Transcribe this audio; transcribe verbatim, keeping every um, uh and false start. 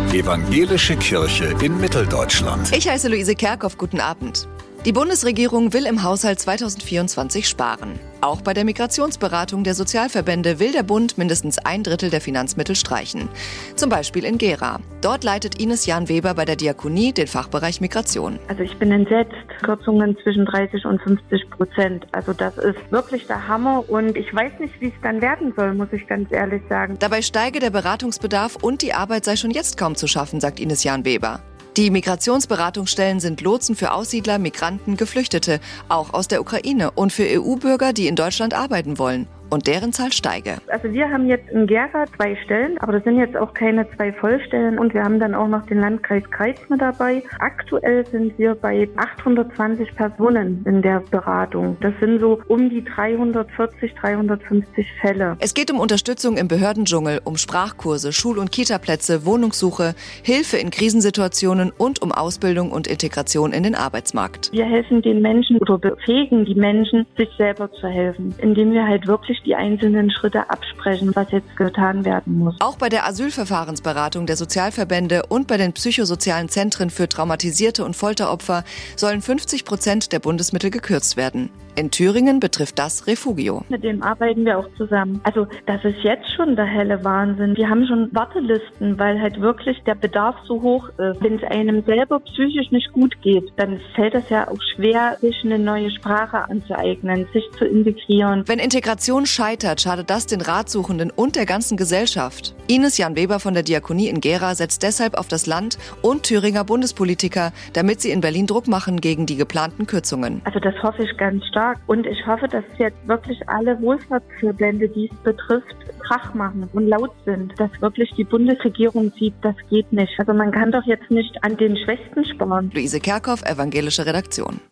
Evangelische Kirche in Mitteldeutschland. Ich heiße Luise Kerkhoff, guten Abend. Die Bundesregierung will im Haushalt zweitausendvierundzwanzig sparen. Auch bei der Migrationsberatung der Sozialverbände will der Bund mindestens ein Drittel der Finanzmittel streichen. Zum Beispiel in Gera. Dort leitet Ines Jahn-Weber bei der Diakonie den Fachbereich Migration. Also ich bin entsetzt. Kürzungen zwischen dreißig und fünfzig Prozent. Also das ist wirklich der Hammer und ich weiß nicht, wie es dann werden soll, muss ich ganz ehrlich sagen. Dabei steige der Beratungsbedarf und die Arbeit sei schon jetzt kaum zu schaffen, sagt Ines Jahn-Weber. Die Migrationsberatungsstellen sind Lotsen für Aussiedler, Migranten, Geflüchtete, auch aus der Ukraine und für E U-Bürger, die in Deutschland arbeiten wollen. Und deren Zahl steige. Also wir haben jetzt in Gera zwei Stellen, aber das sind jetzt auch keine zwei Vollstellen und wir haben dann auch noch den Landkreis Kreis mit dabei. Aktuell sind wir bei achthundertzwanzig Personen in der Beratung. Das sind so um die dreihundertvierzig, dreihundertfünfzig Fälle. Es geht um Unterstützung im Behördendschungel, um Sprachkurse, Schul- und Kitaplätze, Wohnungssuche, Hilfe in Krisensituationen und um Ausbildung und Integration in den Arbeitsmarkt. Wir helfen den Menschen oder befähigen die Menschen, sich selber zu helfen, indem wir halt wirklich die einzelnen Schritte absprechen, was jetzt getan werden muss. Auch bei der Asylverfahrensberatung der Sozialverbände und bei den psychosozialen Zentren für Traumatisierte und Folteropfer sollen fünfzig Prozent der Bundesmittel gekürzt werden. In Thüringen betrifft das Refugio. Mit dem arbeiten wir auch zusammen. Also das ist jetzt schon der helle Wahnsinn. Wir haben schon Wartelisten, weil halt wirklich der Bedarf so hoch ist. Wenn es einem selber psychisch nicht gut geht, dann fällt es ja auch schwer, sich eine neue Sprache anzueignen, sich zu integrieren. Wenn Integration scheitert, schadet das den Ratsuchenden und der ganzen Gesellschaft. Ines Jahn-Weber von der Diakonie in Gera setzt deshalb auf das Land und Thüringer Bundespolitiker, damit sie in Berlin Druck machen gegen die geplanten Kürzungen. Also das hoffe ich ganz stark. Und ich hoffe, dass jetzt wirklich alle Wohlfahrtsverbände, die es betrifft, Krach machen und laut sind. Dass wirklich die Bundesregierung sieht, das geht nicht. Also man kann doch jetzt nicht an den Schwächsten sparen. Luise Kerkhoff, Evangelische Redaktion.